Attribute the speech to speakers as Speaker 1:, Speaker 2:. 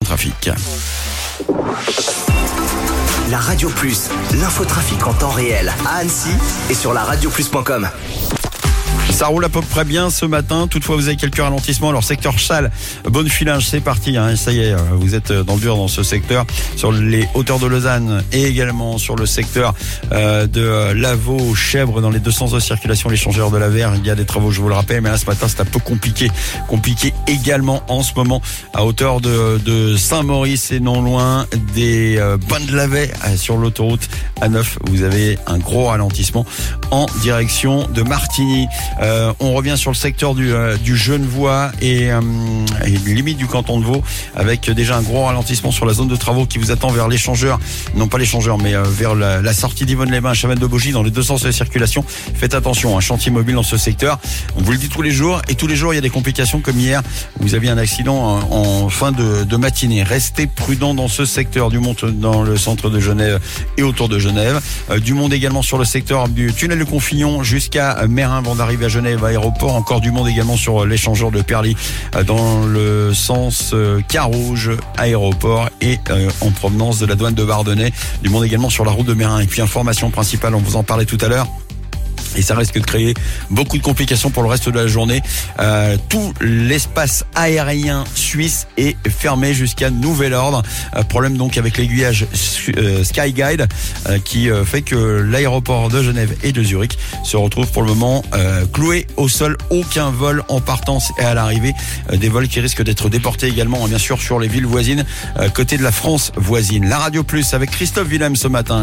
Speaker 1: Trafic.
Speaker 2: La Radio Plus, l'infotrafic en temps réel à Annecy et sur laradioplus.com.
Speaker 1: Ça roule à peu près bien ce matin. Toutefois, vous avez quelques ralentissements. Alors, secteur Châles, Bonnefillinges, c'est parti. Ça y est, vous êtes dans le dur dans ce secteur. Sur les hauteurs de Lausanne et également sur le secteur de Lavaux, Chèvre, dans les deux sens de circulation, l'échangeur de la Verre. Il y a des travaux, je vous le rappelle. Mais là, ce matin, c'est un peu compliqué. Compliqué également en ce moment à hauteur de Saint-Maurice et non loin des Bains de Lavey sur l'autoroute A9. Vous avez un gros ralentissement en direction de Martigny. On revient sur le secteur du Genevois et limite du canton de Vaud, avec déjà un gros ralentissement sur la zone de travaux qui vous attend vers l'échangeur, non pas l'échangeur, mais vers la sortie d'Yvonne-les-Bains à Chavannes-de-Baugy dans les deux sens de la circulation. Faites attention, un chantier mobile dans ce secteur. On vous le dit tous les jours, et tous les jours il y a des complications, comme hier vous aviez un accident en fin de matinée. Restez prudents dans ce secteur, du monde dans le centre de Genève et autour de Genève, du monde également sur le secteur du tunnel de Confillon jusqu'à Mérin avant d'arriver à Genève aéroport. Encore du monde également sur l'échangeur de Perly dans le sens Carouge aéroport et en provenance de la douane de Bardonnay. Du monde également sur la route de Mérin. Et puis information principale, on vous en parlait tout à l'heure. Et ça risque de créer beaucoup de complications pour le reste de la journée. Tout l'espace aérien suisse est fermé jusqu'à nouvel ordre. Problème donc avec l'aiguillage Skyguide qui fait que l'aéroport de Genève et de Zurich se retrouve pour le moment cloué au sol. Aucun vol en partance et à l'arrivée. Des vols qui risquent d'être déportés également, bien sûr, sur les villes voisines, côté de la France voisine. La Radio Plus avec Christophe Willem ce matin.